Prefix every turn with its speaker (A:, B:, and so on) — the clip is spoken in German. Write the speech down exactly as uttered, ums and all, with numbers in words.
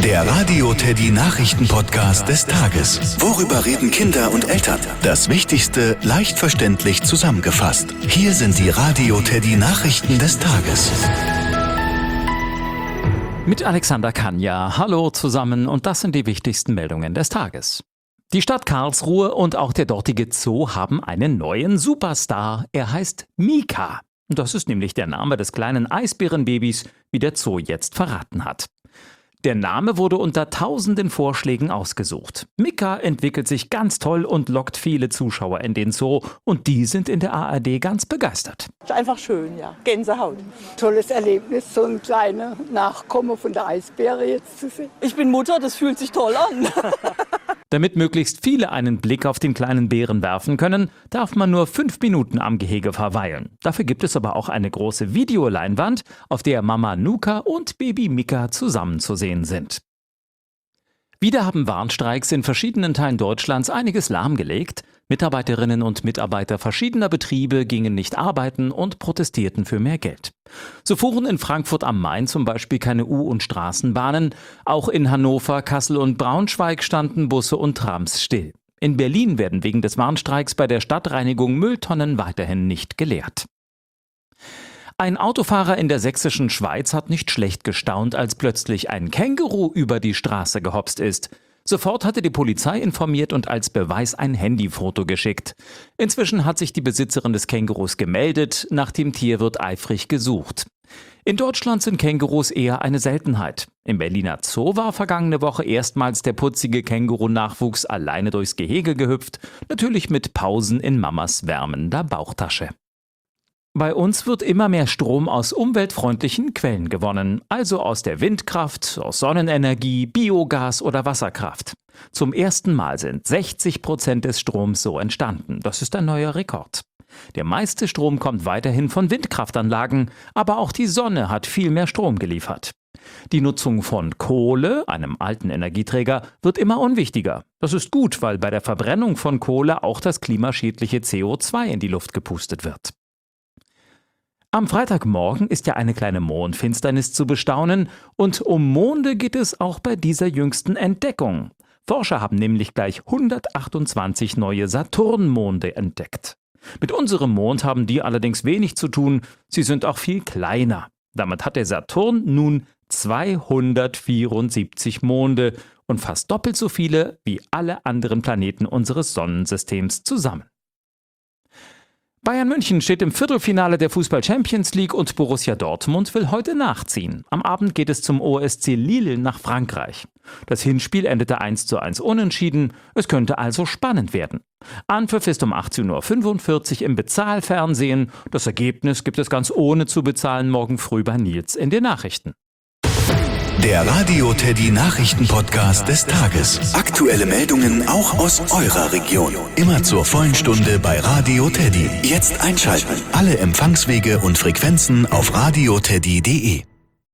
A: Der Radio Teddy Nachrichten-Podcast des Tages. Worüber reden Kinder und Eltern? Das Wichtigste leicht verständlich zusammengefasst. Hier sind die Radio Teddy Nachrichten des Tages.
B: Mit Alexander Kanja. Hallo zusammen und das sind die wichtigsten Meldungen des Tages. Die Stadt Karlsruhe und auch der dortige Zoo haben einen neuen Superstar. Er heißt Mika. Das ist nämlich der Name des kleinen Eisbärenbabys, wie der Zoo jetzt verraten hat. Der Name wurde unter tausenden Vorschlägen ausgesucht. Mika entwickelt sich ganz toll und lockt viele Zuschauer in den Zoo. Und die sind in der A R D ganz begeistert.
C: Einfach schön, ja. Gänsehaut.
D: Tolles Erlebnis, so ein kleiner Nachkomme von der Eisbäre jetzt zu sehen.
C: Ich bin Mutter, das fühlt sich toll an.
B: Damit möglichst viele einen Blick auf den kleinen Bären werfen können, darf man nur fünf Minuten am Gehege verweilen. Dafür gibt es aber auch eine große Videoleinwand, auf der Mama Nuka und Baby Mika zusammen zu sehen sind. Wieder haben Warnstreiks in verschiedenen Teilen Deutschlands einiges lahmgelegt. Mitarbeiterinnen und Mitarbeiter verschiedener Betriebe gingen nicht arbeiten und protestierten für mehr Geld. So fuhren in Frankfurt am Main zum Beispiel keine U- und Straßenbahnen. Auch in Hannover, Kassel und Braunschweig standen Busse und Trams still. In Berlin werden wegen des Warnstreiks bei der Stadtreinigung Mülltonnen weiterhin nicht geleert. Ein Autofahrer in der sächsischen Schweiz hat nicht schlecht gestaunt, als plötzlich ein Känguru über die Straße gehopst ist. Sofort hatte die Polizei informiert und als Beweis ein Handyfoto geschickt. Inzwischen hat sich die Besitzerin des Kängurus gemeldet, nach dem Tier wird eifrig gesucht. In Deutschland sind Kängurus eher eine Seltenheit. Im Berliner Zoo war vergangene Woche erstmals der putzige Känguru-Nachwuchs alleine durchs Gehege gehüpft, natürlich mit Pausen in Mamas wärmender Bauchtasche. Bei uns wird immer mehr Strom aus umweltfreundlichen Quellen gewonnen, also aus der Windkraft, aus Sonnenenergie, Biogas oder Wasserkraft. Zum ersten Mal sind sechzig Prozent des Stroms so entstanden. Das ist ein neuer Rekord. Der meiste Strom kommt weiterhin von Windkraftanlagen, aber auch die Sonne hat viel mehr Strom geliefert. Die Nutzung von Kohle, einem alten Energieträger, wird immer unwichtiger. Das ist gut, weil bei der Verbrennung von Kohle auch das klimaschädliche C O zwei in die Luft gepustet wird. Am Freitagmorgen ist ja eine kleine Mondfinsternis zu bestaunen und um Monde geht es auch bei dieser jüngsten Entdeckung. Forscher haben nämlich gleich hundertachtundzwanzig neue Saturnmonde entdeckt. Mit unserem Mond haben die allerdings wenig zu tun, sie sind auch viel kleiner. Damit hat der Saturn nun zweihundertvierundsiebzig Monde und fast doppelt so viele wie alle anderen Planeten unseres Sonnensystems zusammen. Bayern München steht im Viertelfinale der Fußball-Champions League und Borussia Dortmund will heute nachziehen. Am Abend geht es zum O S C Lille nach Frankreich. Das Hinspiel endete eins zu eins unentschieden, es könnte also spannend werden. Anpfiff ist um achtzehn Uhr fünfundvierzig im Bezahlfernsehen. Das Ergebnis gibt es ganz ohne zu bezahlen morgen früh bei Nils in den Nachrichten.
A: Der Radio Teddy Nachrichten-Podcast des Tages. Aktuelle Meldungen auch aus eurer Region. Immer zur vollen Stunde bei Radio Teddy. Jetzt einschalten. Alle Empfangswege und Frequenzen auf radioteddy punkt de.